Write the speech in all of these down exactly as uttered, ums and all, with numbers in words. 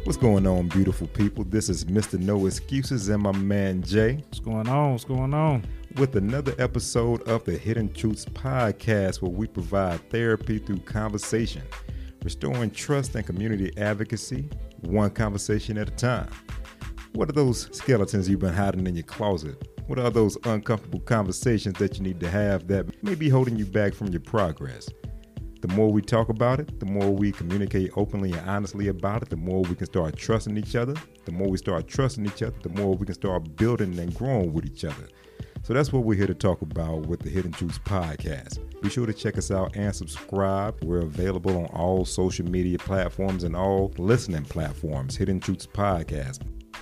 What's going on, beautiful people? This is Mister No Excuses and my man Jay. What's going on? What's going on? With another episode of the Hidden Truths podcast, where we provide therapy through conversation, restoring trust and community advocacy, one conversation at a time. What are those skeletons you've been hiding in your closet? What are those uncomfortable conversations that you need to have that may be holding you back from your progress? The more we talk about it, the more we communicate openly and honestly about it, the more we can start trusting each other. The more we start trusting each other, the more we can start building and growing with each other. So that's what we're here to talk about with the Hidden Truths podcast. Be sure to check us out and subscribe. We're available on all social media platforms and all listening platforms, Hidden Truths podcast.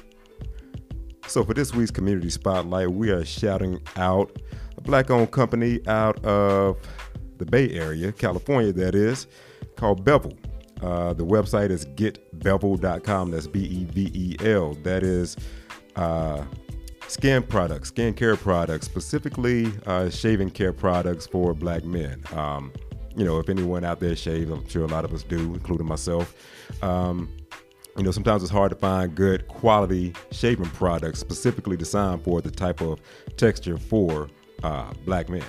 So for this week's Community Spotlight, we are shouting out a Black-owned company out of the Bay Area, California, that is, called Bevel. Uh, the website is get bevel dot com. That's B E V E L. That is uh, skin products, skin care products, specifically uh, shaving care products for Black men. Um, you know, if anyone out there shaves, I'm sure a lot of us do, including myself. Um, you know, sometimes it's hard to find good quality shaving products specifically designed for the type of texture for uh, Black men.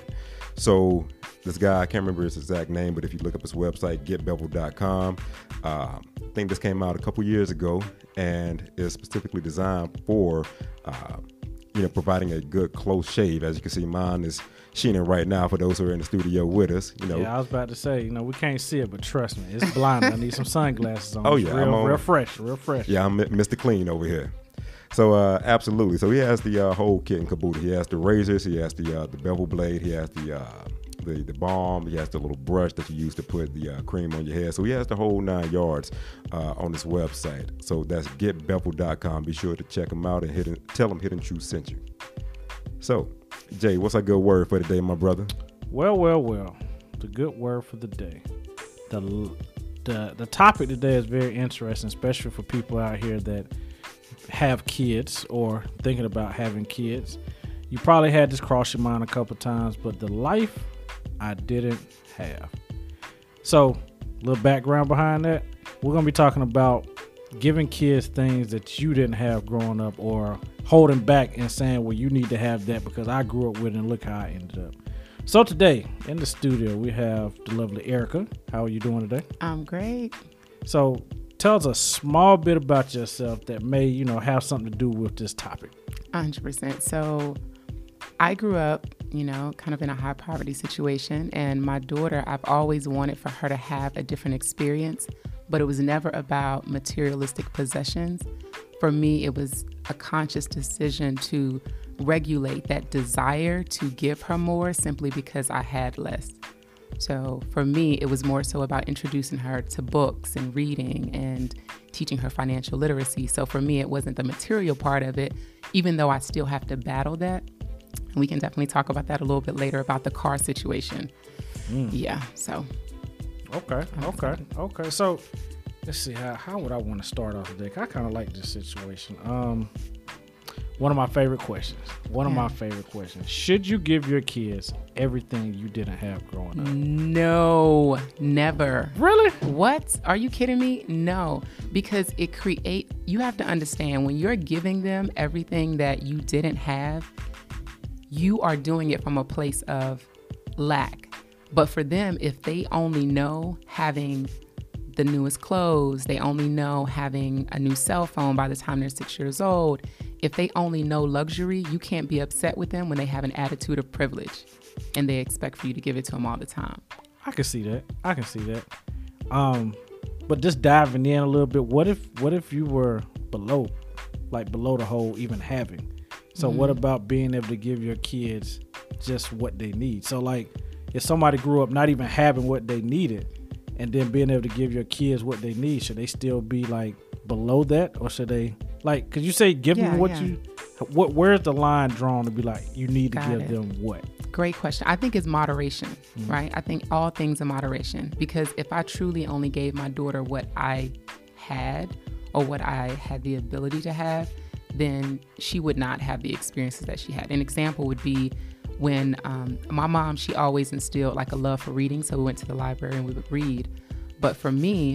So this guy, I can't remember his exact name, but if you look up his website, get bevel dot com, uh, I think this came out a couple years ago and is specifically designed for, uh, you know, providing a good close shave. As you can see, mine is sheening right now for those who are in the studio with us. You know, yeah, I was about to say, you know, we can't see it, but trust me, it's blinding. I need some sunglasses on. Oh, It's yeah, real, I'm on- real fresh, real fresh. Yeah, I'm Mister Clean over here. So uh, absolutely. So he has the uh, whole kit and caboodle. He has the razors. He has the uh, the bevel blade. He has the uh, the the balm. He has the little brush that you use to put the uh, cream on your hair. So he has the whole nine yards uh, on his website. So that's get bevel dot com. Be sure to check him out and hidden, tell him Hidden Truth sent you. So, Jay, what's a good word for today, my brother? Well, well, well. The good word for the day. The the the topic today is very interesting, especially for people out here that have kids or thinking about having kids. You probably had this cross your mind a couple times, but the life I didn't have. So, a little background behind that. We're going to be talking about giving kids things that you didn't have growing up, or holding back and saying, well, you need to have that because I grew up with it and look how I ended up. So today in the studio, we have the lovely Erica. How are you doing today? I'm great. So tell us a small bit about yourself that may, you know, have something to do with this topic. one hundred percent. So I grew up, you know, kind of in a high poverty situation. And my daughter, I've always wanted for her to have a different experience, but it was never about materialistic possessions. For me, it was a conscious decision to regulate that desire to give her more simply because I had less. So for me, it was more so about introducing her to books and reading and teaching her financial literacy. So for me, it wasn't the material part of it, even though I still have to battle that. And we can definitely talk about that a little bit later about the car situation. Mm. Yeah, so. Okay, okay, okay. So let's see, how, how would I want to start off today? 'Cause I kind of like this situation. Um, one of my favorite questions. One of Yeah. my favorite questions. Should you give your kids everything you didn't have growing up? No, never. Really? What? Are you kidding me? No, because it create. You have to understand, when you're giving them everything that you didn't have, you are doing it from a place of lack. But for them, if they only know having the newest clothes, they only know having a new cell phone by the time they're six years old, if they only know luxury, you can't be upset with them when they have an attitude of privilege and they expect for you to give it to them all the time. I can see that. I can see that. Um, but just diving in a little bit, what if what if you were below, like below the whole even having? So Mm-hmm. what about being able to give your kids just what they need? So like if somebody grew up not even having what they needed and then being able to give your kids what they need, should they still be like below that, or should they like, cause you say give Yeah, them what yeah. you, what, where's the line drawn to be like, you need to Got give it. them what? Great question. I think it's moderation, Mm-hmm. right? I think all things in moderation, because if I truly only gave my daughter what I had or what I had the ability to have, then she would not have the experiences that she had. An example would be when um, my mom, she always instilled like a love for reading. So we went to the library and we would read. But for me,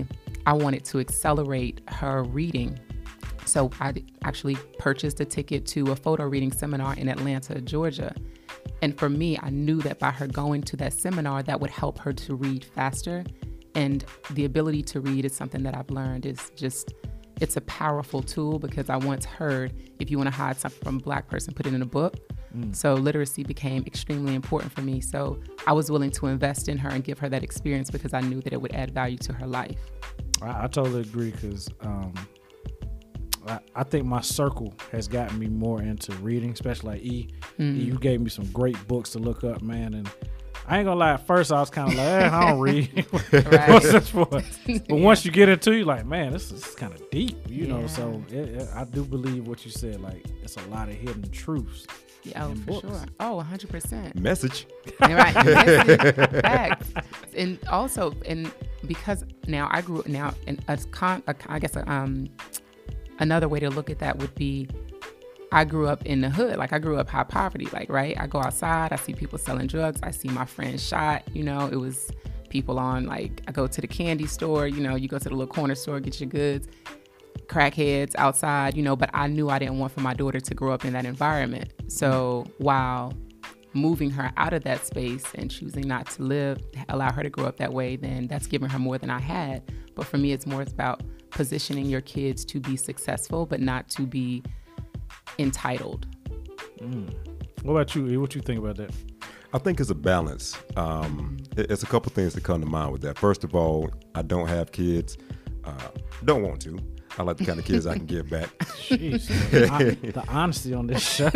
I wanted to accelerate her reading. So I actually purchased a ticket to a photo reading seminar in Atlanta, Georgia. And for me, I knew that by her going to that seminar, that would help her to read faster. And the ability to read is something that I've learned is just, it's a powerful tool, because I once heard, if you want to hide something from a Black person, put it in a book. Mm. So literacy became extremely important for me. So I was willing to invest in her and give her that experience because I knew that it would add value to her life. I, I totally agree, because um, I, I think my circle has gotten me more into reading, especially like E. Mm. E, you gave me some great books to look up, man. And I ain't gonna lie, at first I was kind of like, eh, I don't read. What's this for? But yeah. Once you get into it, you're like, man, this is kind of deep, you yeah. know. So it, it, I do believe what you said. Like, it's a lot of hidden truths. Yeah, oh, for books. Sure. Oh, one hundred percent. Message. Right. Message. Facts. And also, and because now I grew up now, and a con, a, I guess a, um, another way to look at that would be, I grew up in the hood. Like, I grew up high poverty, like, right? I go outside, I see people selling drugs. I see my friends shot, you know, it was people on, like, I go to the candy store, you know, you go to the little corner store, get your goods, crackheads outside, you know, but I knew I didn't want for my daughter to grow up in that environment. So while moving her out of that space and choosing not to live, allow her to grow up that way, then that's giving her more than I had. But for me, it's more about positioning your kids to be successful, but not to be entitled. Mm. What about you? What you think about that? I think it's a balance. Um, it, it's a couple things that come to mind with that. First of all, I don't have kids. Uh, don't want to. I like the kind of kids I can give back. Jeez, the, the honesty on this show.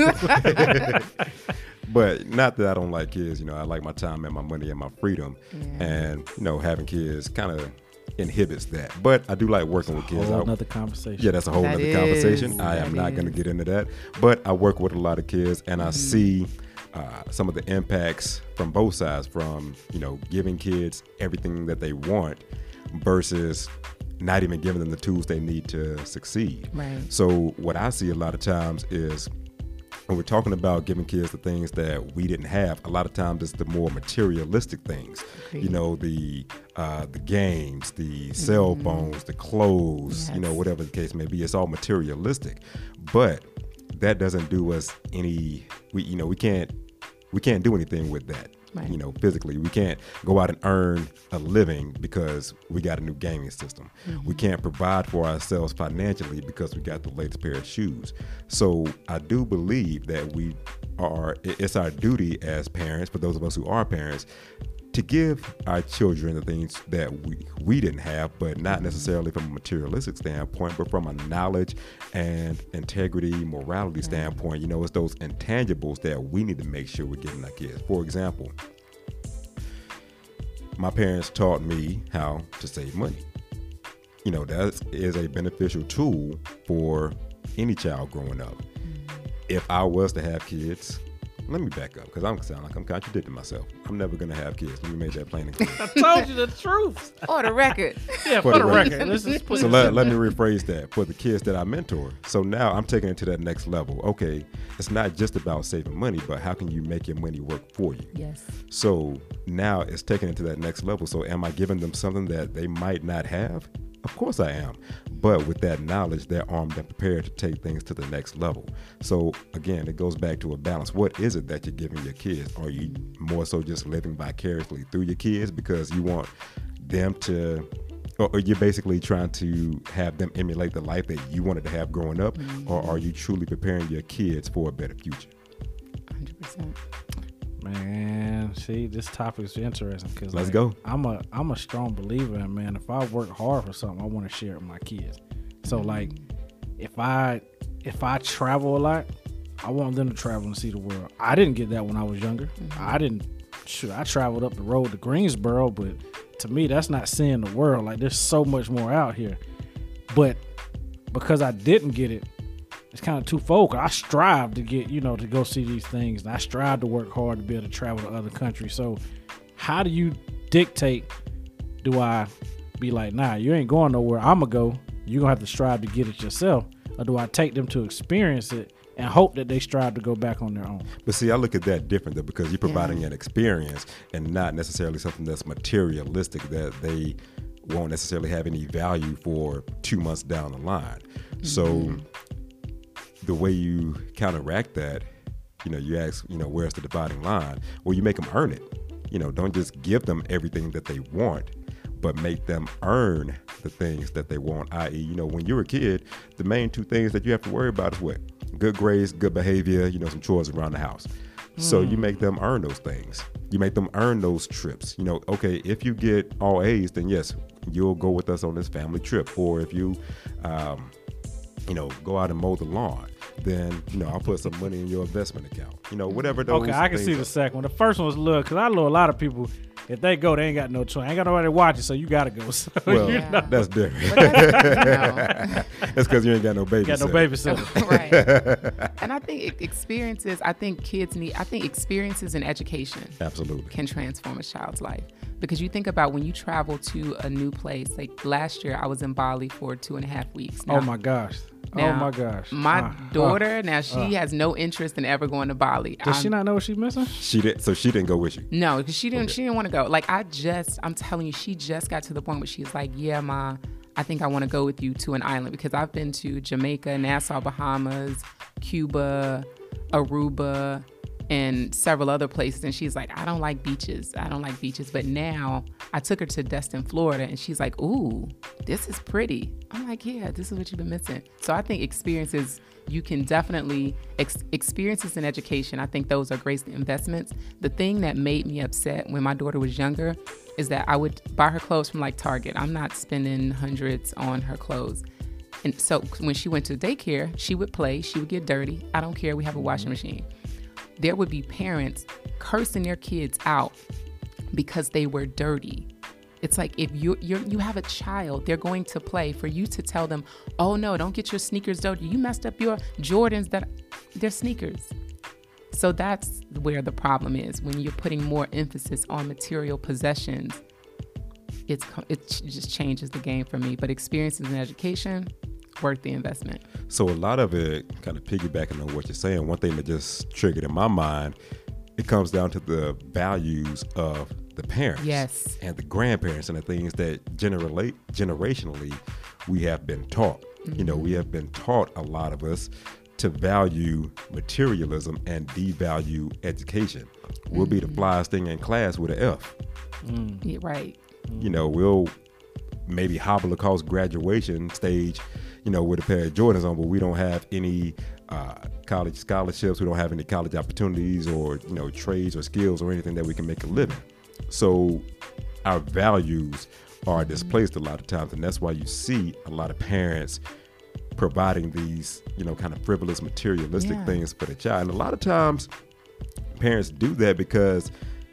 But not that I don't like kids. You know, I like my time and my money and my freedom. Yeah. And, you know, having kids kind of inhibits that. But I do like working with kids. Whole another conversation. Yeah, that's a whole that other is, conversation. I am not is. going to get into that. But I work with a lot of kids, and I mm-hmm. see uh, some of the impacts from both sides, from, you know, giving kids everything that they want versus not even giving them the tools they need to succeed. Right. So what I see a lot of times is, when we're talking about giving kids the things that we didn't have, a lot of times it's the more materialistic things. Agreed. You know, the uh, the games, the mm-hmm. cell phones, the clothes, yes. you know, whatever the case may be. It's all materialistic. But that doesn't do us any, we you know, we can't we can't do anything with that. Right. You know, physically, we can't go out and earn a living because we got a new gaming system. Mm-hmm. We can't provide for ourselves financially because we got the latest pair of shoes. So I do believe that we are, it's our duty as parents, for those of us who are parents, to give our children the things that we, we didn't have, but not necessarily from a materialistic standpoint, but from a knowledge and integrity, morality right. standpoint. You know, it's those intangibles that we need to make sure we're giving our kids. For example, my parents taught me how to save money. You know, that is a beneficial tool for any child growing up. Mm-hmm. If I was to have kids, let me back up, because I'm sound like I'm contradicting myself. I'm never going to have kids. Let me make that plain and clear. I told you the truth. For the record. Yeah, for, for the, the record. record. Let's just put so let, let me rephrase that. For the kids that I mentor. So now I'm taking it to that next level. Okay, it's not just about saving money, but how can you make your money work for you? Yes. So now it's taking it to that next level. So am I giving them something that they might not have? Of course I am. But with that knowledge, they're armed and prepared to take things to the next level. So again, it goes back to a balance. What is it that you're giving your kids? Are you more so just living vicariously through your kids because you want them to, or you're basically trying to have them emulate the life that you wanted to have growing up? Mm-hmm. Or are you truly preparing your kids for a better future? one hundred percent. Man, see, this topic is interesting because let's like, go. I'm a I'm a strong believer in, man, if I work hard for something, I want to share it with my kids. So like, if I if I travel a lot, I want them to travel and see the world. I didn't get that when I was younger. Mm-hmm. I didn't. Shoot, I traveled up the road to Greensboro, but to me, that's not seeing the world. Like, there's so much more out here. But because I didn't get it, it's kind of twofold. I strive to get, you know, to go see these things. And I strive to work hard to be able to travel to other countries. So how do you dictate, do I be like, nah, you ain't going nowhere, I'm going to go. You're going to have to strive to get it yourself. Or do I take them to experience it and hope that they strive to go back on their own? But see, I look at that different, though, because you're providing yeah. an experience and not necessarily something that's materialistic that they won't necessarily have any value for two months down the line. Mm-hmm. So the way you counteract that, you know, you ask, you know, where's the dividing line? Well, you make them earn it. You know, don't just give them everything that they want, but make them earn the things that they want, that is, you know, when you're a kid, the main two things that you have to worry about is what? Good grades, good behavior, you know, some chores around the house. Mm. So you make them earn those things. You make them earn those trips. You know, okay, if you get all A's, then yes, you'll go with us on this family trip. Or if you, um, you know, go out and mow the lawn, then, you know, I'll put some money in your investment account. You know, whatever those Okay, I can see are. the second one. The first one was look, because I know a lot of people, if they go, they ain't got no choice. Ain't got nobody to watch it, so you got to go. So Well, you Yeah. know, that's different. But that's, you know, That's because you ain't got no babysitter. got no babysitter. right. And I think e- experiences, I think kids need, I think experiences in education Absolutely. can transform a child's life. Because you think about when you travel to a new place, like last year I was in Bali for two and a half weeks. Now, Oh, my gosh. oh, now, my gosh. My Uh, daughter, uh, now she uh. has no interest in ever going to Bali. Does she I'm- not know what she's missing? She did. So she didn't go with you. No, because she didn't. Okay. She didn't want to go. Like I just, I'm telling you, she just got to the point where she's like, "Yeah, Ma, I think I want to go with you to an island because I've been to Jamaica, Nassau, Bahamas, Cuba, Aruba, and several other places." And she's like, "I don't like beaches. I don't like beaches." But now I took her to Destin, Florida, and she's like, "Ooh, this is pretty." I'm like, "Yeah, this is what you've been missing." So I think experiences. You can definitely ex- experiences in education. I think those are great investments. The thing that made me upset when my daughter was younger is that I would buy her clothes from like Target. I'm not spending hundreds on her clothes. And so when she went to daycare, she would play, she would get dirty. I don't care. We have a washing machine. There would be parents cursing their kids out because they were dirty. It's like if you you you have a child, they're going to play. For you to tell them, "Oh no, don't get your sneakers dirty. You messed up your Jordans that they're sneakers." So that's where the problem is when you're putting more emphasis on material possessions. It's it just changes the game for me. But experiences in education, worth the investment. So a lot of it, kind of piggybacking on what you're saying, one thing that just triggered in my mind, it comes down to the values of the parents Yes. and the grandparents and the things that generally, generationally we have been taught. Mm-hmm. You know, we have been taught, a lot of us, to value materialism and devalue education. Mm-hmm. We'll be the flyest thing in class with an F. Mm. Yeah, right. You know, we'll maybe hobble across graduation stage, you know, with a pair of Jordans on, but we don't have any uh, college scholarships. We don't have any college opportunities or, you know, trades or skills or anything that we can make a living. So our values are displaced a lot of times. And that's why you see a lot of parents providing these, you know, kind of frivolous, materialistic Yeah. things for the child. And a lot of times parents do that because,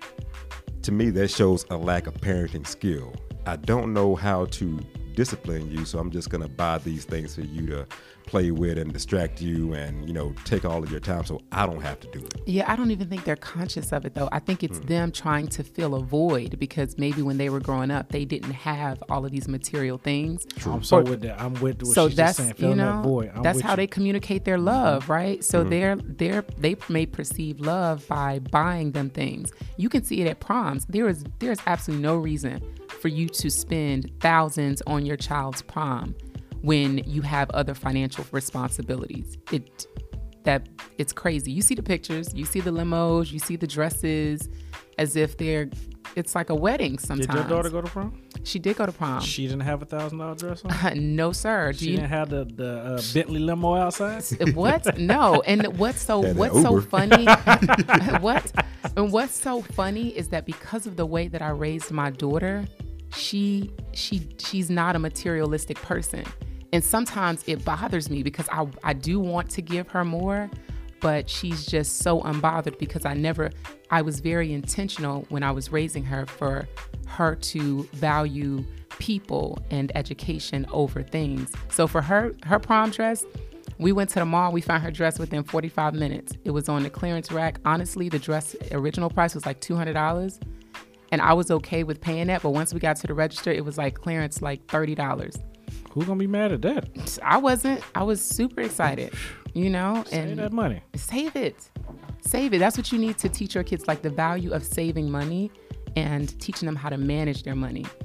to me, that shows a lack of parenting skill. I don't know how to discipline you, so I'm just going to buy these things for you to play with and distract you and, you know, take all of your time so I don't have to do it. Yeah, I don't even think they're conscious of it, though. I think it's Mm. them trying to fill a void because maybe when they were growing up, they didn't have all of these material things. I'm so Or- with that. I'm with what so she's that's just saying. you Filling know that void. I'm that's with how you. they communicate their love, right? So Mhm. they're they're they may perceive love by buying them things. You can see it at proms. There is there is absolutely no reason for you to spend thousands on your child's prom when you have other financial responsibilities. It that it's crazy. You see the pictures, you see the limos, you see the dresses, as if they're. It's like a wedding sometimes. Did your daughter go to prom? She did go to prom. She didn't have a thousand dollar dress on. No, sir. Do She you didn't have the the uh, Bentley limo outside. what? No. And what's so Had that what's so Uber. funny? what? And what's so funny is that because of the way that I raised my daughter, she she she's not a materialistic person. And sometimes it bothers me because I I do want to give her more, but she's just so unbothered because I never I was very intentional when I was raising her for her to value people and education over things. So for her her prom dress, we went to the mall. We found her dress within forty-five minutes. It was on the clearance rack. Honestly, the dress original price was like two hundred dollars. And I was okay with paying that. But once we got to the register, it was like clearance, like thirty dollars. Who's gonna be mad at that? I wasn't. I was super excited, you know? Save that money. Save it. Save it. That's what you need to teach your kids, like the value of saving money and teaching them how to manage their money.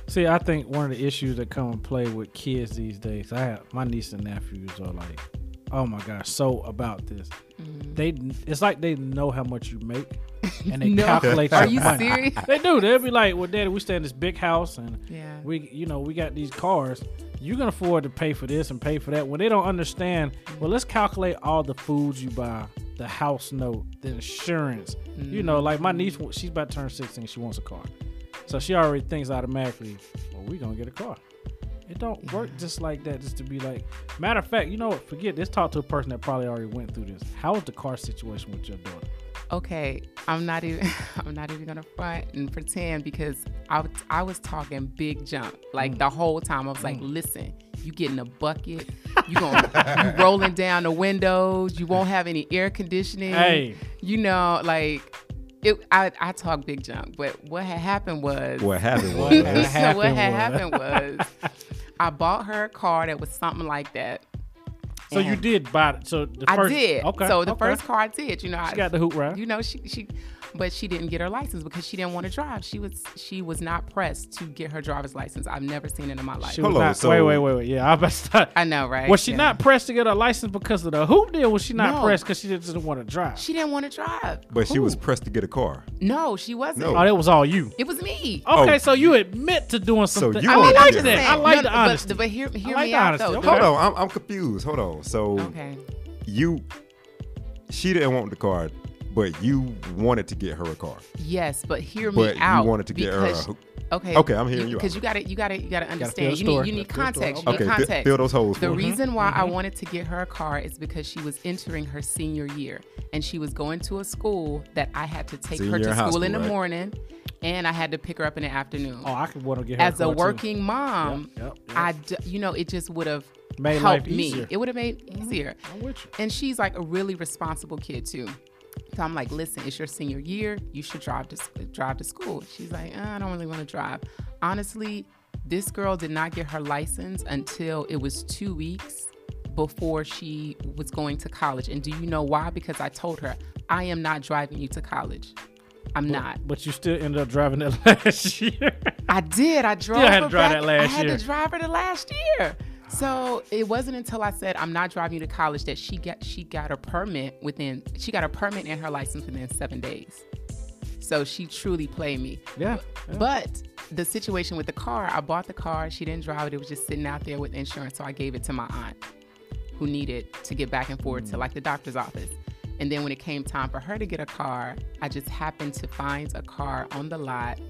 See, I think one of the issues that come and play with kids these days, I have my niece and nephews are like, oh my gosh, so about this. Mm-hmm. They, it's like they know how much you make, and they no. calculate. Are your you money. serious? They do. They'll be like, well, Daddy, we stay in this big house, and yeah. we, you know, we got these cars. You can afford to pay for this and pay for that. When they don't understand, well, let's calculate all the foods you buy, the house note, the insurance. Mm-hmm. You know, like my niece, she's about to turn sixteen. She wants a car. So she already thinks automatically, well, we're going to get a car. It don't yeah. work just like that, just to be like, matter of fact, you know what, forget, let's talk to a person that probably already went through this. How is the car situation with your daughter? Okay, I'm not even I'm not even gonna front and pretend because I, w- I was talking big jump. Like mm. the whole time I was mm. like, listen, you get in a bucket, you gonna you rolling down the windows, you won't have any air conditioning. Hey. You know, like It, I, I talk big junk, but what had happened was what happened was what had happened what had was, happened was I bought her a car that was something like that. So you did buy it. So the first, I did. Okay. So the okay. first car I did, you know, she I got the hoop right. You know, she she, but she didn't get her license because she didn't want to drive. She was she was not pressed to get her driver's license. I've never seen it in my life. She was Hello, not, so- wait, wait, wait, wait. Yeah, I was about to start. I know, right? Was she Yeah. not pressed to get her license because of the hoop deal? Was she not No. pressed because she just didn't want to drive? She didn't want to drive. But she Who? was pressed to get a car. No, she wasn't. No. Oh, that was all you. It was me. Okay, Oh. so you admit to doing So something. you I, want like to that. get- I like no, the but- honesty. But, hear, hear like me the out honesty. though. Okay. Hold on, I'm, I'm confused. Hold on. So Okay. you, she didn't want the car, but you wanted to get her a car. Yes, but hear me But you out. wanted to get her a because- hoop- Okay. Okay, I'm hearing you out. Because you got to, you got to, you got to fill understand. the You need, story. you need Gotta fill the context. story. You need Okay, fi- context. fill those holes. The for me. reason why Mm-hmm. I wanted to get her a car is because she was entering her senior year, and she was going to a school that I had to take Senior her to in high school in the school, right? morning, and I had to pick her up in the afternoon. Oh, I could want to get her As a, a car, too. working mom, Yep, yep, yep. I, d- you know, it just would have Made helped life me. easier. It would have made it easier. I'm with you. And she's like a really responsible kid too. So I'm like, listen, it's your senior year. You should drive to drive to school. She's like, uh, I don't really want to drive. Honestly, this girl did not get her license until it was two weeks before she was going to college. And do you know why? Because I told her, I am not driving you to college. I'm But, not. But you still ended up driving that last year. I did. I drove had to her drive back. that last I had year. to drive her the last year. So it wasn't until I said I'm not driving you to college that she got she got a permit within she got a permit and her license within seven days. So she truly played me. Yeah. yeah. But the situation with the car, I bought the car. She didn't drive it. It was just sitting out there with insurance. So I gave it to my aunt who needed to get back and forth Mm. to like the doctor's office. And then when it came time for her to get a car, I just happened to find a car on the lot.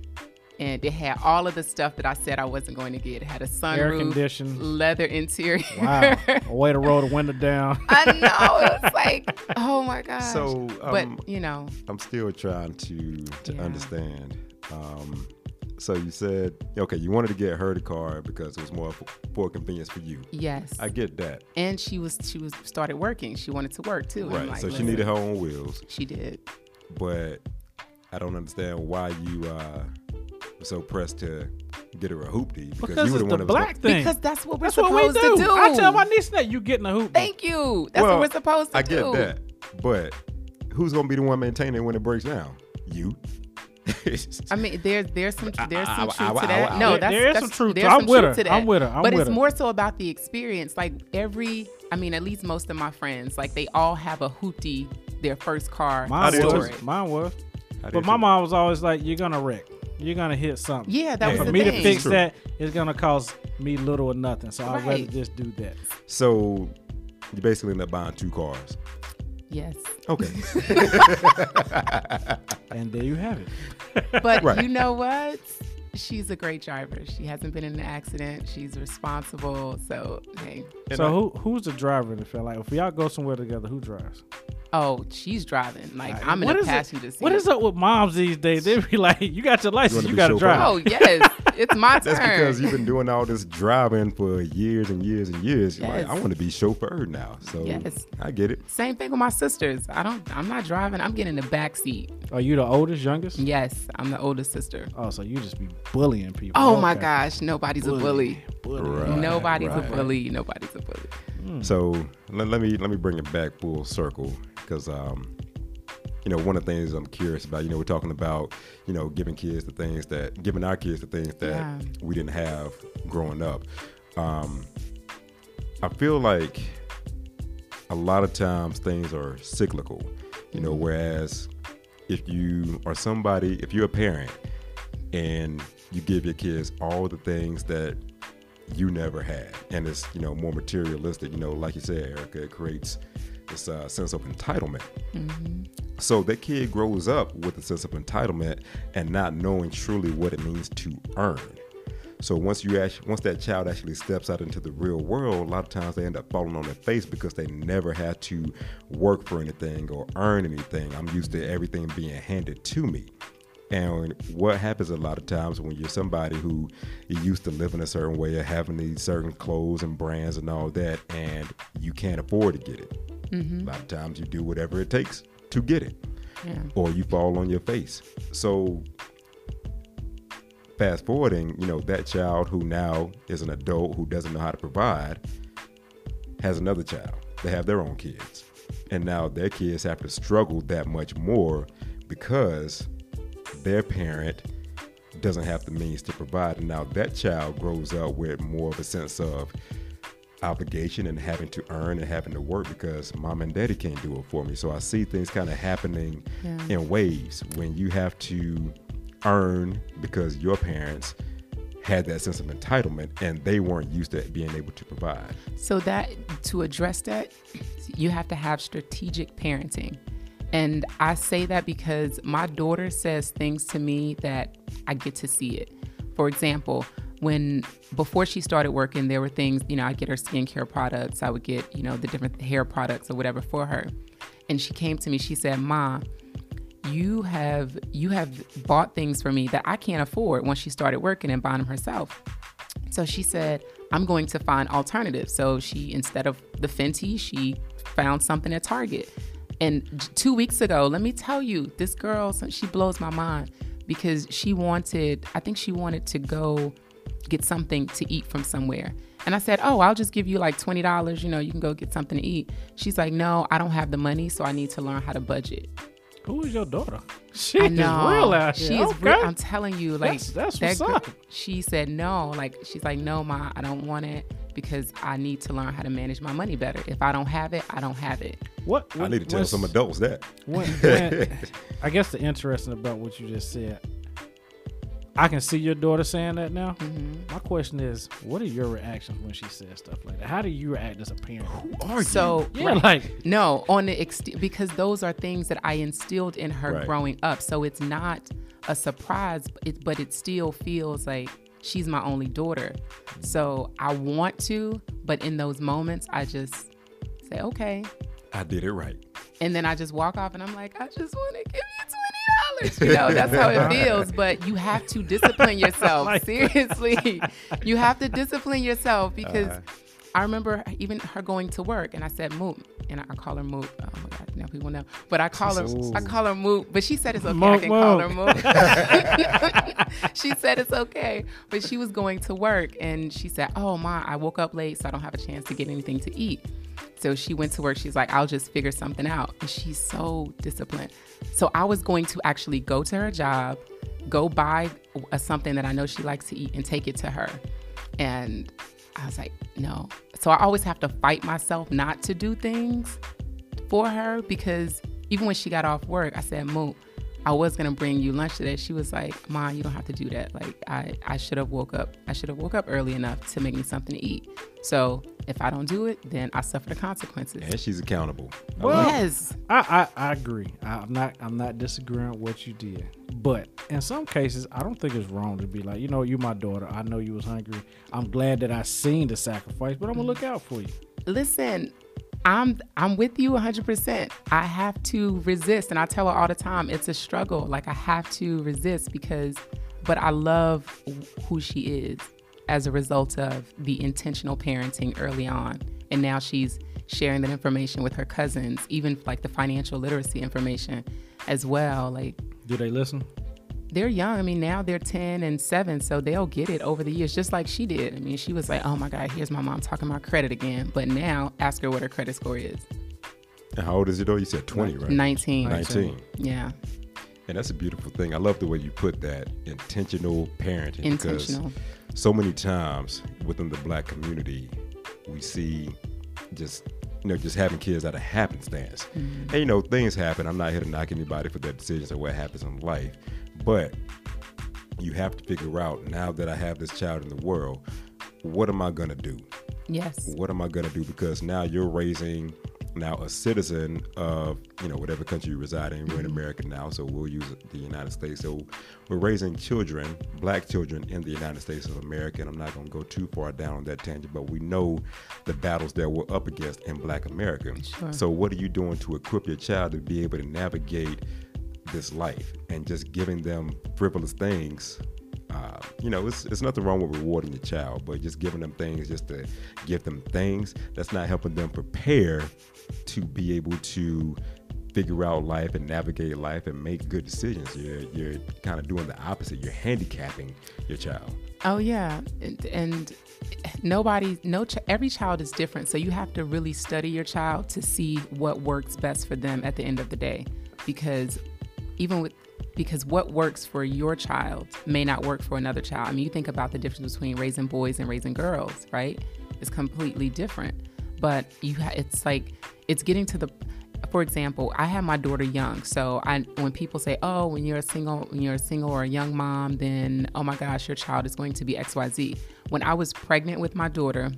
And it had all of the stuff that I said I wasn't going to get. It had a Air sunroof, conditioned. leather interior. Wow. A way to roll the window down. I know. It was like, oh my gosh. So, um, but, you know. I'm still trying to to Yeah. understand. Um, so you said, okay, you wanted to get her the car because it was more for, for convenience for you. Yes. I get that. And she was she was started working. She wanted to work too. Right. I'm like, so she listen, needed her own wheels, She did. but I don't understand why you uh, were so pressed to get her a hoopty because, Because you were it's the the one that was black thing. Because that's what we're That's what we supposed do. to do. I tell my niece that you getting a hoop. Thank you. That's Well, what we're supposed to I do. get that, but who's gonna be the one maintaining it when it breaks down? You. I mean, there's there's some there's some I- truth I- to I- that. I- No, There- that's there is that's, some truth to there's it. I'm some with truth her. to I'm that. with her. I'm but with it's her. more so about the experience. Like every, I mean, at least most of my friends, like they all have a hoopty, their first car Mine did story. was. Mine was. I did But my too. mom was always like, "You're gonna wreck. You're gonna hit something." Yeah, that Yeah. was For the me thing. to fix True. that, it's gonna cost me little or nothing. So I'd rather Right. just do that. So you basically end up buying two cars. Yes, Okay. And there you have it. but Right. you know what? She's a great driver. She hasn't been in an accident. She's responsible. So hey, And so I- who who's the driver in the film? Like, if y'all go somewhere together, who drives? oh, she's driving. Like Like, I'm in what a is it- passenger seat. What is up with moms these days? They be like, "You got your license, wanna you, be gotta chauffeur? drive." Oh yes, it's my turn. That's because you've been doing all this driving for years and years and years. You're Yes. like, I want to be chauffeured now. So Yes. I get it. Same thing with my sisters. I don't. I'm not driving. I'm getting in the back seat. Are you the oldest, youngest? Yes, I'm the oldest sister. Oh, so you just be bullying people. Oh my Okay. gosh, nobody's a bully. Bully. Right. Nobody's right. a bully. Nobody's a bully. So let, let me let me bring it back full circle because um, you know, one of the things I'm curious about, you know, we're talking about, you know, giving kids the things that, giving our kids the things that Yeah. we didn't have growing up. Um, I feel like a lot of times things are cyclical, you know, whereas if you are somebody, if you're a parent and you give your kids all the things that you never had, and it's, you know, more materialistic, you know, like you said, Erica, it creates this uh, sense of entitlement. Mm-hmm. So that kid grows up with a sense of entitlement and not knowing truly what it means to earn. So once you actually, once that child actually steps out into the real world, a lot of times they end up falling on their face because they never had to work for anything or earn anything. I'm used to everything being handed to me. And what happens a lot of times when you're somebody who you used to live in a certain way or having these certain clothes and brands and all that, and you can't afford to get it. Mm-hmm. A lot of times you do whatever it takes to get it, Yeah. or you fall on your face. So fast forwarding, you know, that child who now is an adult who doesn't know how to provide has another child. They have their own kids. And now their kids have to struggle that much more because their parent doesn't have the means to provide. And now that child grows up with more of a sense of obligation and having to earn and having to work because mom and daddy can't do it for me. So I see things kind of happening Yeah. in waves when you have to earn because your parents had that sense of entitlement and they weren't used to being able to provide. So that, to address that, you have to have strategic parenting. And I say that because my daughter says things to me that I get to see it. For example, when before she started working, there were things, you know, I'd get her skincare products. I would get, you know, the different hair products or whatever for her. And she came to me, she said, "Ma, you have you have bought things for me that I can't afford," when she started working and buying them herself. So she said, "I'm going to find alternatives." So she, instead of the Fenty, she found something at Target. And two weeks ago, let me tell you, this girl, she blows my mind because she wanted, I think she wanted to go get something to eat from somewhere. And I said, "Oh, I'll just give you like twenty dollars, you know, you can go get something to eat." She's like, "No, I don't have the money, so I need to learn how to budget." Who is your daughter? She I is know. real out here. She is okay. real. I'm telling you, like, That's- that's that what's girl- up. she said no. Like, she's like, "No, Ma, I don't want it because I need to learn how to manage my money better. If I don't have it, I don't have it." What, I when- need to tell when- some adults that. When, when, I guess the interesting about what you just said, I can see your daughter saying that now. Mm-hmm. My question is, what are your reactions when she says stuff like that? How do you react as a parent? Who are So, Yeah, right. like No, on the ex- because those are things that I instilled in her Right. growing up. So it's not a surprise, but it, but it still feels like she's my only daughter. So I want to, but in those moments, I just say, "Okay." I did it right. And then I just walk off and I'm like, "I just want to give you twenty dollars. You know, that's how it feels. But you have to discipline yourself. Like- Seriously. You have to discipline yourself because Uh. I remember even her going to work and I said, "Moot," and I call her Moot. Oh my God, now people know. But I call her, Ooh. I call her Moot, but she said it's okay. Moot, I can call Moot. her Moot. She said it's okay. But she was going to work and she said, "Oh, Ma, I woke up late, so I don't have a chance to get anything to eat." So she went to work. She's like, "I'll just figure something out." And she's so disciplined. So I was going to actually go to her job, go buy a, something that I know she likes to eat and take it to her. And I was like, no. So I always have to fight myself not to do things for her because even when she got off work, I said, "Moot, I was gonna bring you lunch today." She was like, "Ma, you don't have to do that. Like I, I should have woke up. I should have woke up early enough to make me something to eat. So if I don't do it, then I suffer the consequences." And she's accountable. I Well, love it. Yes. I, I, I agree. I'm not I'm not disagreeing with what you did. But in some cases, I don't think it's wrong to be like, you know, you my daughter. I know you was hungry. I'm glad that I seen the sacrifice, but I'm gonna look out for you. Listen, I'm I'm with you one hundred percent. I have to resist, and I tell her all the time, it's a struggle. Like I have to resist because, but I love who she is as a result of the intentional parenting early on, and now she's sharing that information with her cousins, even like the financial literacy information as well. Like Do they listen? they're young. I mean, now they're ten and seven, so they'll get it over the years, just like she did. I mean, she was like, "Oh my God, here's my mom talking about credit again." But now, ask her what her credit score is. And how old is he though? You said twenty, right? nineteen. nineteen. Yeah. And that's a beautiful thing. I love the way you put that, intentional parenting. Intentional. Because so many times within the black community, we see just, you know, just having kids out of happenstance. Mm-hmm. And, you know, things happen. I'm not here to knock anybody for their decisions or what happens in life. But you have to figure out, now that I have this child in the world, what am I going to do? Yes. What am I going to do? Because now you're raising now a citizen of, you know, whatever country you reside in. We're in America now, so we'll use the United States. So we're raising children, black children in the United States of America. And I'm not going to go too far down on that tangent, but we know the battles that we're up against in black America. Sure. So what are you doing to equip your child to be able to navigate this life? And just giving them frivolous things, uh, you know, it's, it's nothing wrong with rewarding your child, but just giving them things just to give them things, that's not helping them prepare to be able to figure out life and navigate life and make good decisions. You're, you're kind of doing the opposite. You're handicapping your child. Oh yeah, and, and nobody, no, ch- every child is different. So you have to really study your child to see what works best for them at the end of the day. Because even with, because what works for your child may not work for another child. I mean, you think about the difference between raising boys and raising girls, right? It's completely different. But you, ha- it's like, it's getting to the, for example, I had my daughter young. So I, when people say, oh, when you're a single, when you're a single or a young mom, then, oh my gosh, your child is going to be X Y Z. When I was pregnant with my daughter,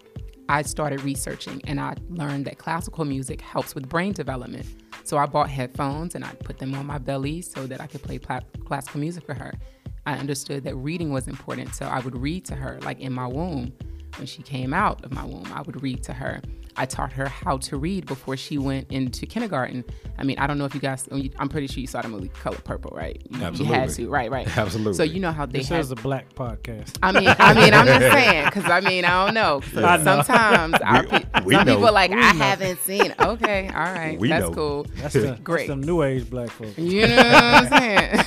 I started researching and I learned that classical music helps with brain development. So I bought headphones and I put them on my belly so that I could play pla- classical music for her. I understood that reading was important. So I would read to her, like in my womb. When she came out of my womb, I would read to her. I taught her how to read before she went into kindergarten. I mean, I don't know if you guys, I'm pretty sure you saw the movie Color Purple, right? You, Absolutely. You had to, right, right. Absolutely. So you know how they This have. is a black podcast. I mean, I mean, I'm just saying, because I mean, I don't know. I know. Sometimes our pe- we some know. people are like, We I know. haven't seen it. Okay, all right, We that's know. cool. That's the Great. That's the new age black folks. You know what I'm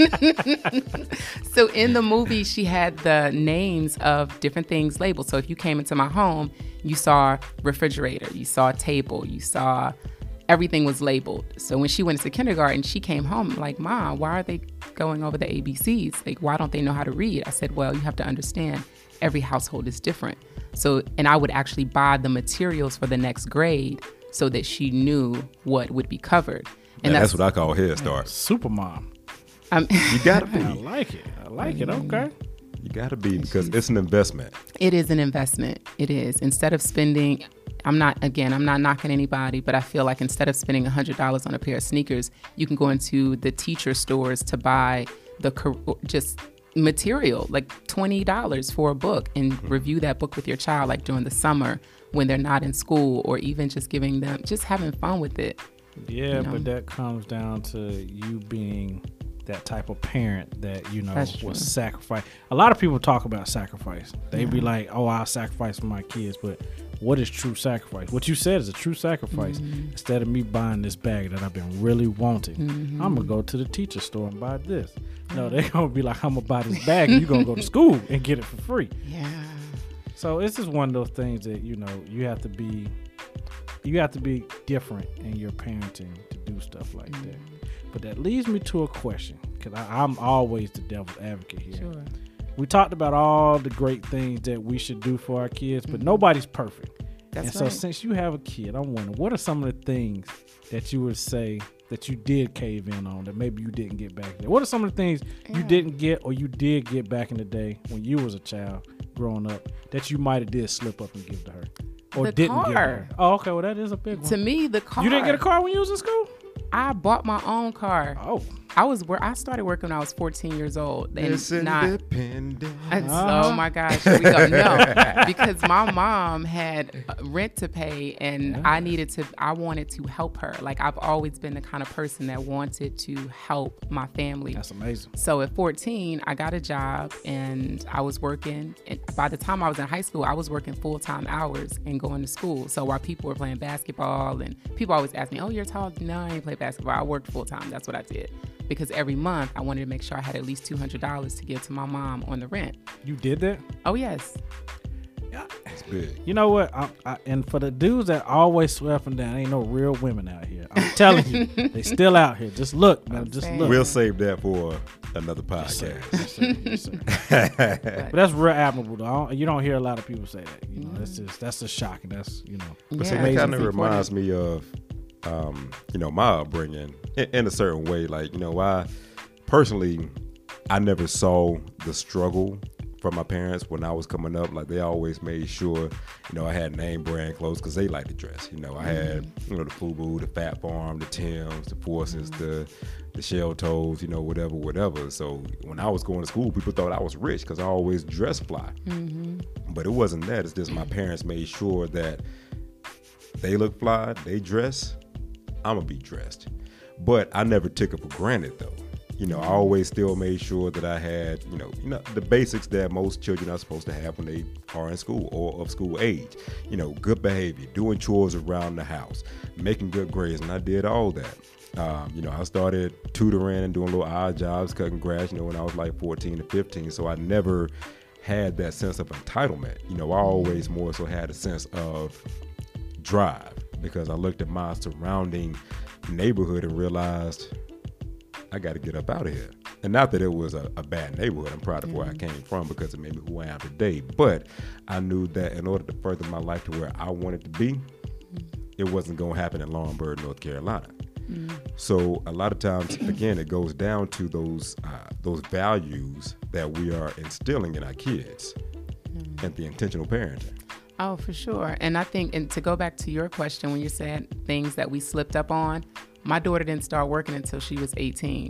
saying? So in the movie, she had the names of different things labeled. So if you came into my home, you saw refrigerator, you saw table, you saw everything was labeled. So when she went into kindergarten, she came home like, Mom, why are they going over the A B Cs? Like, why don't they know how to read? I said, well, you have to understand every household is different. So, and I would actually buy the materials for the next grade so that she knew what would be covered. And that's, that's what I call Head Start. Super mom. Um, You gotta be. I like it. I like it. Okay. You gotta be, because it's an investment. It is an investment. It is. Instead of spending, I'm not, again, I'm not knocking anybody, but I feel like instead of spending one hundred dollars on a pair of sneakers, you can go into the teacher stores to buy the just material, like twenty dollars for a book, and mm-hmm. review that book with your child, like during the summer when they're not in school, or even just giving them, just having fun with it. Yeah, you know? but that comes down to you being that type of parent that, you know, will sacrifice. A lot of people talk about sacrifice. They yeah. be like, oh, I'll sacrifice for my kids. But what is true sacrifice? What you said is a true sacrifice. Mm-hmm. Instead of me buying this bag that I've been really wanting, mm-hmm. I'm going to go to the teacher store and buy this. No, they're going to be like, I'm going to buy this bag and you're going to go to school and get it for free. Yeah. So it's just one of those things that, you know, you have to be, you have to be different in your parenting to do stuff like mm-hmm. that. But that leads me to a question, because I'm always the devil's advocate here. Sure. We talked about all the great things that we should do for our kids, but mm-hmm. nobody's perfect. That's and right. so since you have a kid, I'm wondering, what are some of the things that you would say that you did cave in on that maybe you didn't get back there? What are some of the things yeah. you didn't get or you did get back in the day when you was a child growing up that you might have did slip up and give to her? Or the didn't car. give to her? Oh, okay. Well, that is a big one. To me, the car. You didn't get a car when you was in school? I bought my own car. Oh. I was where I started working when I was fourteen years old. And it's not, independent. And, uh-huh. Oh my gosh, here we go. No, because my mom had rent to pay, and yeah. I needed to. I wanted to help her. Like, I've always been the kind of person that wanted to help my family. That's amazing. So at fourteen, I got a job, and I was working. And by the time I was in high school, I was working full time hours and going to school. So while people were playing basketball, and people always ask me, "Oh, you're tall." No, I ain't play basketball. I worked full time. That's what I did. Because every month I wanted to make sure I had at least two hundred dollars to give to my mom on the rent. You did that? Oh, yes. It's big. You know what? I, I, and for the dudes that always swear up and down, ain't no real women out here. I'm telling you, they still out here. Just look, man. Just look. We'll save that for another podcast. Yes, sir. Yes, sir. Yes, sir. But that's real admirable, though. I don't, you don't hear a lot of people say that. You know, mm. that's just that's just shocking. That's you know. But Yeah, see, that kind of reminds me of, um, you know, my upbringing in, in a certain way. Like, you know, I personally, I never saw the struggle from my parents when I was coming up. Like, they always made sure, you know, I had name brand clothes because they like to dress. You know, I had, mm-hmm. you know, the FUBU, the Fat Farm, the Timbs, the Forces, mm-hmm. the the Shell Toes, you know, whatever, whatever. So when I was going to school, people thought I was rich because I always dressed fly. Mm-hmm. But it wasn't that. It's just my parents made sure that they look fly, they dress, I'm going to be dressed. But I never took it for granted, though. You know, I always still made sure that I had, you know, you know, the basics that most children are supposed to have when they are in school or of school age. You know, good behavior, doing chores around the house, making good grades, and I did all that. Um, you know, I started tutoring and doing little odd jobs, cutting grass, you know, when I was like fourteen to fifteen. So I never had that sense of entitlement. You know, I always more so had a sense of drive because I looked at my surrounding neighborhood and realized I got to get up out of here. And not that it was a, a bad neighborhood. I'm proud of mm-hmm. where I came from because it made me who I am today. But I knew that in order to further my life to where I wanted to be, mm-hmm. it wasn't going to happen in Lawrenceburg, North Carolina. Mm-hmm. So a lot of times, again, it goes down to those uh, those values that we are instilling in our kids mm-hmm. and the intentional parenting. Oh, for sure. And I think, and to go back to your question when you said things that we slipped up on, my daughter didn't start working until she was eighteen.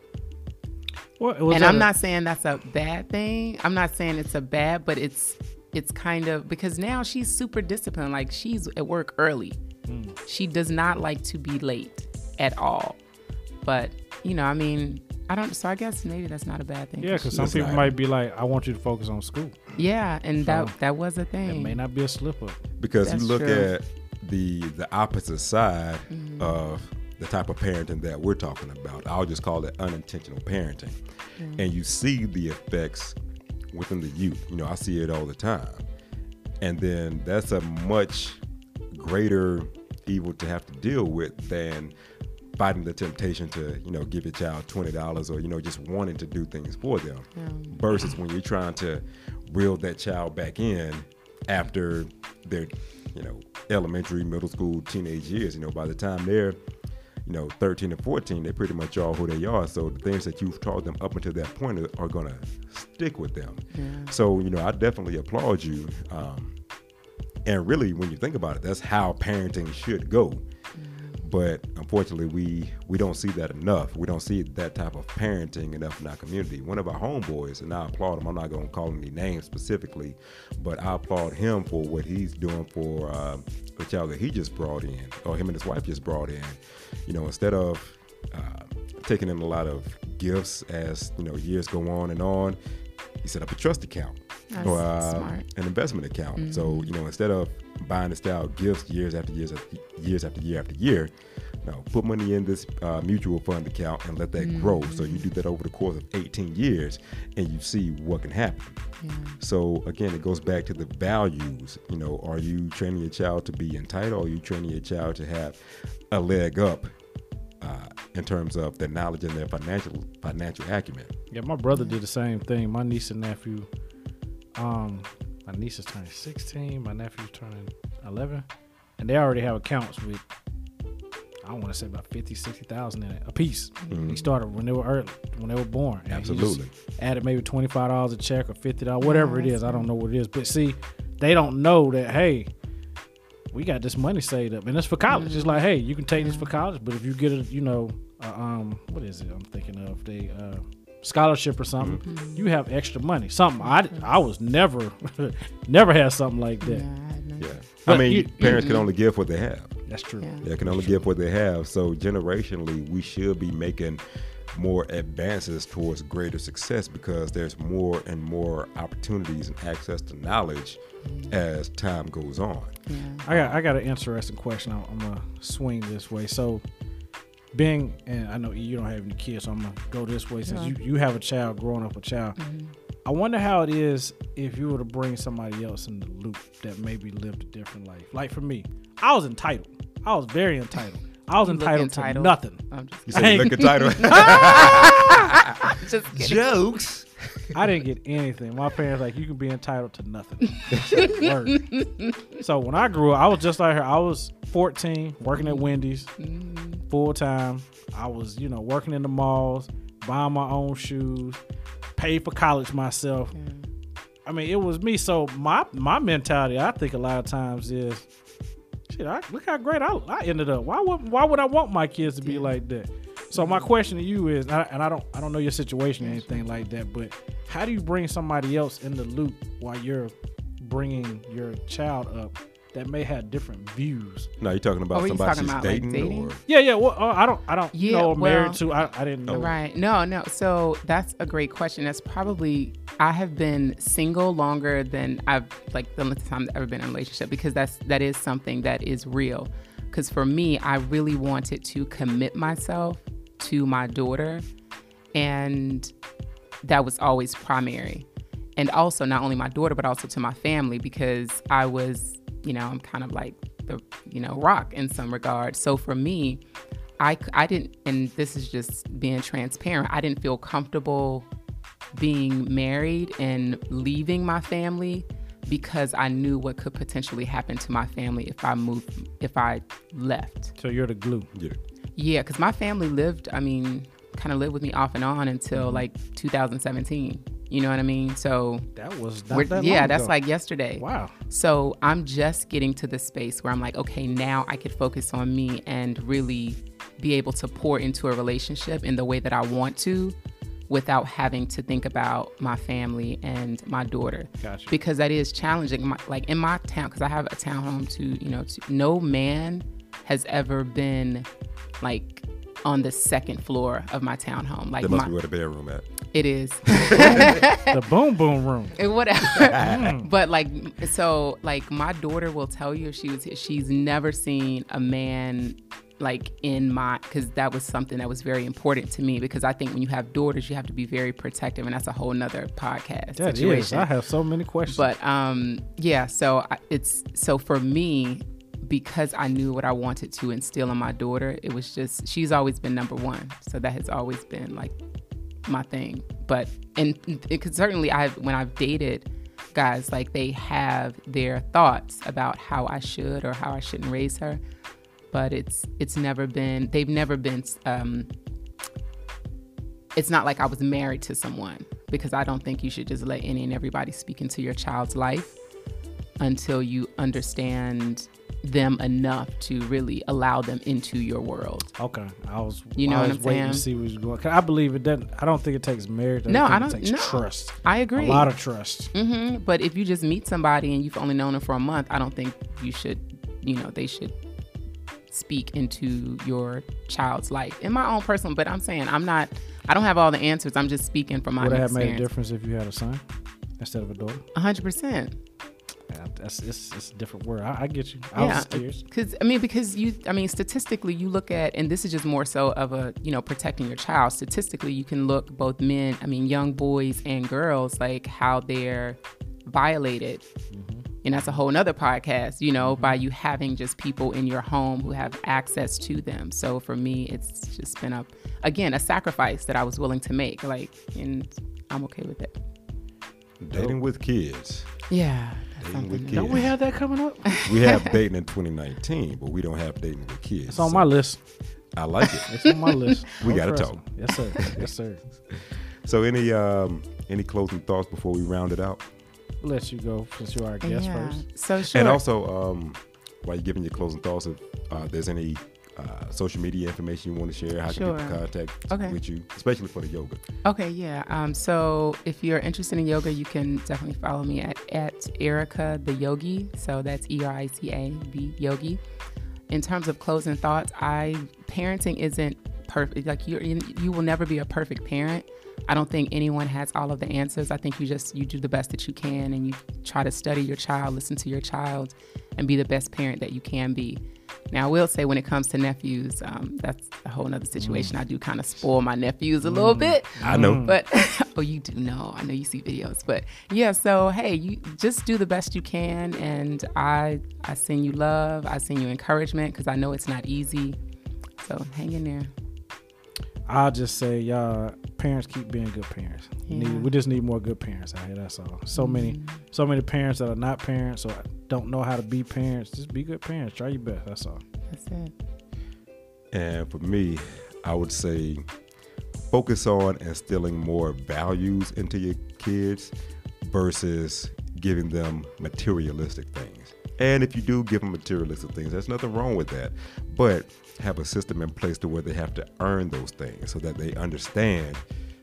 What, was and I'm a- not saying that's a bad thing. I'm not saying it's a bad, but it's it's kind of, because now she's super disciplined. Like, she's at work early. Mm. She does not like to be late at all. But, you know, I mean, I don't, so I guess maybe that's not a bad thing. Yeah, because some people not. might be like, I want you to focus on school. Yeah, and so that that was a thing. It may not be a slip up. Because that's you look true. at the the opposite side mm-hmm. of the type of parenting that we're talking about. I'll just call it unintentional parenting. Mm-hmm. And you see the effects within the youth. You know, I see it all the time. And then that's a much greater evil to have to deal with than fighting the temptation to, you know, give your child twenty dollars or, you know, just wanting to do things for them mm-hmm. versus when you're trying to reel that child back in after their, you know, elementary, middle school, teenage years. You know, by the time they're, you know, thirteen and fourteen, they pretty much are who they are. So the things that you've taught them up until that point are, are going to stick with them. Yeah. So, you know, I definitely applaud you. Um, and really, when you think about it, that's how parenting should go. Mm-hmm. But unfortunately, we we don't see that enough. We don't see that type of parenting enough in our community. One of our homeboys, and I applaud him, I'm not going to call any names specifically, but I applaud him for what he's doing for uh, the child that he just brought in, or him and his wife just brought in. You know, instead of uh, taking in a lot of gifts as, you know, years go on and on, he set up a trust account. That's or uh, smart. An investment account. Mm-hmm. So, you know, instead of buying the style gifts years after years after years after year after year, no, put money in this uh, mutual fund account and let that mm-hmm. grow. So you do that over the course of eighteen years and you see what can happen. Yeah. So again, it goes back to the values. You know, are you training your child to be entitled, or are you training your child to have a leg up uh, in terms of their knowledge and their financial financial acumen? Yeah, my brother did the same thing. My niece and nephew, um, my niece is turning sixteen, my nephew's turning eleven, and they already have accounts with, I don't want to say about fifty, sixty thousand in it a piece. Mm-hmm. He started when they were early, when they were born. And absolutely. Added maybe twenty-five dollars a check or fifty dollars, whatever it is. I don't know what it is. But see, they don't know that, hey, we got this money saved up, and it's for college. Mm-hmm. It's like, hey, you can take this for college, but if you get a, you know, uh, um, what is it I'm thinking of? They, uh, scholarship or something, mm-hmm. you have extra money. Something I, I was never, never had something like that. Yeah, yeah. But I mean, you, parents mm-hmm. can only give what they have. That's true. Yeah. They can only give what they have. So generationally, we should be making more advances towards greater success because there's more and more opportunities and access to knowledge mm-hmm. as time goes on. Yeah. I got I got an interesting question. I'm, I'm gonna swing this way. So, being, and I know you don't have any kids, so I'm gonna go this way. Since yeah. you, you have a child, growing up a child, mm-hmm. I wonder how it is if you were to bring somebody else in the loop that maybe lived a different life. Like for me, I was entitled. I was very entitled. I was You look entitled, entitled. to nothing. I'm just, You said you look entitled. just kidding. Jokes. I didn't get anything. My parents like, you can be entitled to nothing. Word. So when I grew up, I was just like her. I was fourteen, working at Wendy's, Mm, full time. I was, you know, working in the malls, buying my own shoes, paid for college myself. yeah. I mean, it was me. So my my mentality, I think a lot of times is, shit, I, look how great I, I ended up. Why would why would I want my kids to be Yeah. like that? So my question to you is, and I, and I don't I don't know your situation or anything like that, but how do you bring somebody else in the loop while you're bringing your child up that may have different views? No, you're talking about Oh, were you somebody talking she's about, like, dating, dating? or Yeah, yeah. Well, uh, I don't I don't Yeah, know well- married to. I, I didn't know. Right. No, no. So that's a great question. That's probably, I have been single longer than I've, like, the longest time I've ever been in a relationship, because that's, that is something that is real. Because for me, I really wanted to commit myself to my daughter, and that was always primary. And also not only my daughter, but also to my family, because I was, you know, I'm kind of like the, you know, rock in some regard. So for me, I, I didn't, and this is just being transparent, I didn't feel comfortable being married and leaving my family, because I knew what could potentially happen to my family if I moved, if I left. So you're the glue. yeah. Yeah, because my family lived, I mean, kind of lived with me off and on until Mm-hmm. like two thousand seventeen. You know what I mean? So, That was not we're, that yeah, long that's ago. like yesterday. Wow. So I'm just getting to the space where I'm like, okay, now I could focus on me and really be able to pour into a relationship in the way that I want to, without having to think about my family and my daughter. Gotcha. Because that is challenging. My, like in my town, because I have a townhome too, you know, to, no man has ever been like on the second floor of my townhome. Like That must my, be where the bedroom at. it is. The boom boom room. It- whatever. But like, so like my daughter will tell you, if she was, she's never seen a man like in my, because that was something that was very important to me, because I think when you have daughters, you have to be very protective, and that's a whole nother podcast That situation. is. I have so many questions. But um, yeah, so I- it's, so for me, because I knew what I wanted to instill in my daughter, it was just, she's always been number one. So that has always been like my thing. But, and it could certainly, I when I've dated guys, like they have their thoughts about how I should or how I shouldn't raise her. But it's, it's never been, they've never been, um, it's not like I was married to someone, because I don't think you should just let any and everybody speak into your child's life until you understand them enough to really allow them into your world. Okay, I was. You know I what was I'm waiting to saying? see where you're going. 'Cause I believe it doesn't. I don't think it takes marriage. No, think I don't- It takes no. trust. I agree. A lot of trust. hmm But if you just meet somebody and you've only known them for a month, I don't think you should, you know, they should speak into your child's life. In my own personal, but I'm saying I'm not, I don't have all the answers. I'm just speaking from my Would it have made a experience. difference if you had a son instead of a daughter? one hundred percent. Yeah, that's it's, it's a different word. I, I get you. I Yeah, was curious. because I mean, because you, I mean, statistically, you look at, and this is just more so of a, you know, protecting your child. Statistically, you can look both men, I mean, young boys and girls, like how they're violated, Mm-hmm. and that's a whole nother podcast, you know, by you having just people in your home who have access to them. So for me, it's just been a, again, a sacrifice that I was willing to make, like, and I'm okay with it. Dating with kids. Yeah, that's Dating with something. kids. Don't we have that coming up? We have dating in twenty nineteen, but we don't have dating with kids. It's on So my list. I like it. It's on my list. We No gotta trust talk. me. Yes, sir. Yes, sir. So any um any closing thoughts before we round it out? We'll let you go since you are our guest Yeah. first. So sure. And also, um, while you're giving your closing thoughts, if uh, there's any uh, social media information you want to share, how Sure. can people contact Okay. with you, especially for the yoga? Okay, yeah. Um, so if you're interested in yoga, you can definitely follow me at, at Erica the Yogi. So that's E R I C A the Yogi. In terms of closing thoughts, I parenting isn't perfect. Like you, you will never be a perfect parent. I don't think anyone has all of the answers. I think you just you do the best that you can, and you try to study your child, listen to your child, and be the best parent that you can be. Now, I will say when it comes to nephews, um, that's a whole nother situation. I do kind of spoil my nephews a little bit. I know. But Oh, you do know. I know you see videos, but yeah. So hey, you just do the best you can, and I I send you love. I send you encouragement because I know it's not easy. So hang in there. I'll just say, y'all, parents, keep being good parents. Yeah. Need, we just need more good parents out here. That's all. So Mm-hmm. many, so many parents that are not parents or don't know how to be parents. Just be good parents. Try your best. That's all. That's it. And for me, I would say focus on instilling more values into your kids versus giving them materialistic things. And if you do give them materialistic things, there's nothing wrong with that. But have a system in place to where they have to earn those things so that they understand,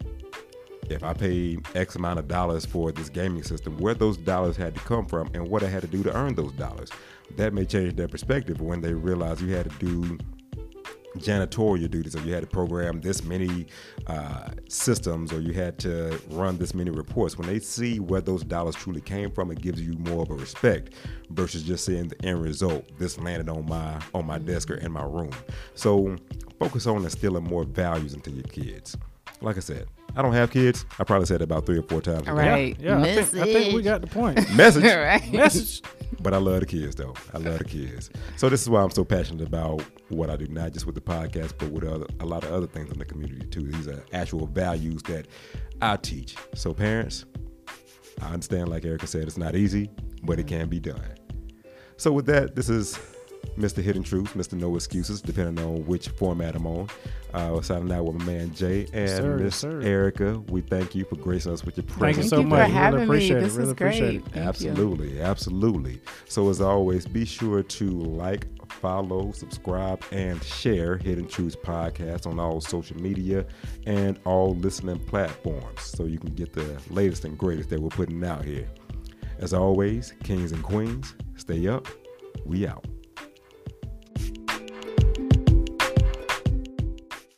if I pay X amount of dollars for this gaming system, where those dollars had to come from and what I had to do to earn those dollars. That may change their perspective when they realize you had to do janitorial duties, or you had to program this many uh, systems, or you had to run this many reports. When they see where those dollars truly came from, it gives you more of a respect versus just seeing the end result. This landed on my on my desk or in my room. So focus on instilling more values into your kids. Like I said, I don't have kids. I probably said it about three or four times. All right. Yeah, yeah I, think, I think we got the point. Message. Right. Message. But I love the kids, though. I love the kids. So this is why I'm so passionate about what I do, not just with the podcast, but with other, a lot of other things in the community, too. These are actual values that I teach. So parents, I understand, like Erica said, it's not easy, but it can be done. So with that, this is Mister Hidden Truth, Mister No Excuses, depending on which format I'm on. Uh, signing out with my man Jay and Sir, Miss sir. Erica. We thank you for gracing us with your Thank you presence. so Thank you much. for Really having appreciate me. it. This Really is appreciate great. it. Thank you. Absolutely, absolutely. So as always, be sure to like, follow, subscribe, and share Hidden Truths Podcast on all social media and all listening platforms so you can get the latest and greatest that we're putting out here. As always, kings and queens, stay up. We out.